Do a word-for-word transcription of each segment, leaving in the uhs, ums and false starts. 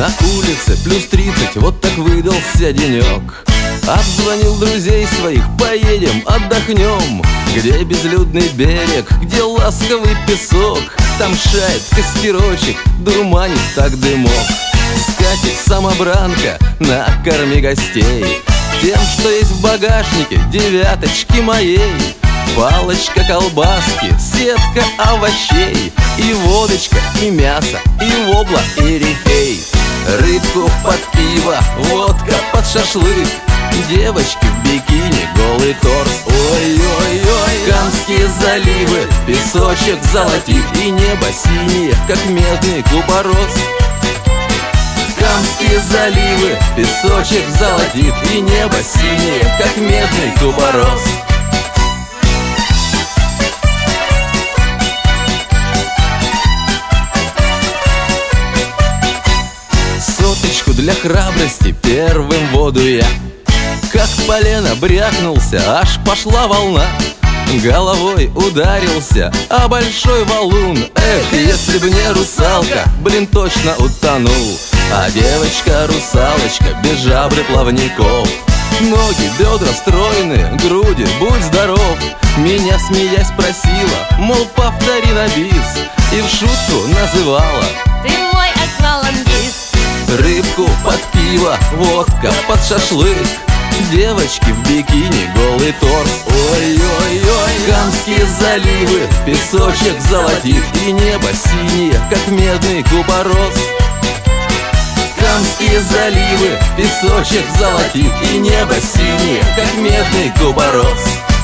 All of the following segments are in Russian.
На улице плюс тридцать, вот так выдался денек. Обзвонил друзей своих, поедем, отдохнем. Где безлюдный берег, где ласковый песок, там шает костерочек, дурманит так дымок. Скатерть самобранка, накорми гостей тем, что есть в багажнике девяточки моей. Палочка колбаски, сетка овощей, и водочка, и мясо, и вобла, и рифей. Рыбку под пиво, водка под шашлык, девочки в бикини, голый торс. Ой-ой-ой, Канские заливы, песочек золотит, и небо синее, как медный купорос. Канские заливы, песочек золотит, и небо синее, как медный купорос. Соточку для храбрости первым в воду я, как полено брякнулся, аж пошла волна. Головой ударился о большой валун. Эх, если б не русалка, блин, точно утонул. А девочка-русалочка без жабры плавников. Ноги, бедра стройные, груди, будь здоров. Меня, смеясь, просила, мол, повтори на бис, и в шутку называла: ты мой аквалангист. Рыбку под пиво, водка под шашлык, девочки в бикини, голый торс. Ой-ой-ой, Канские заливы, песочек золотит, и небо синее, как медный купорос. Канские заливы, песочек золотит, и небо синее, как медный купорос.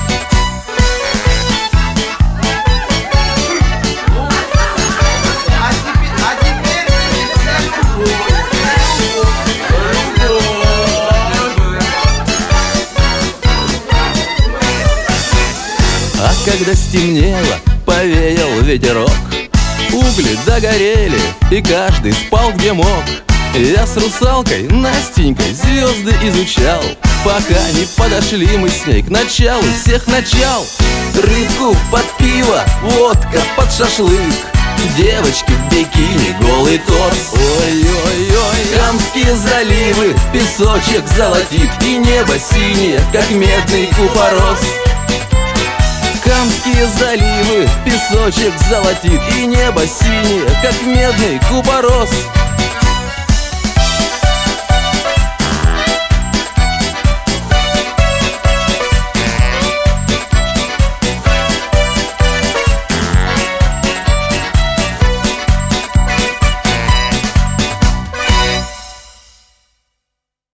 А когда стемнело, повеял ветерок, угли догорели, и каждый спал где мог. Я с русалкой Настенькой звезды изучал, пока не подошли мы с ней к началу всех начал. Рыбку под пиво, водка под шашлык, девочки в бикини, голый торс. Ой-ой-ой, Канские заливы, песочек золотит, и небо синее, как медный купорос. Канские заливы, песочек золотит, и небо синее, как медный купорос.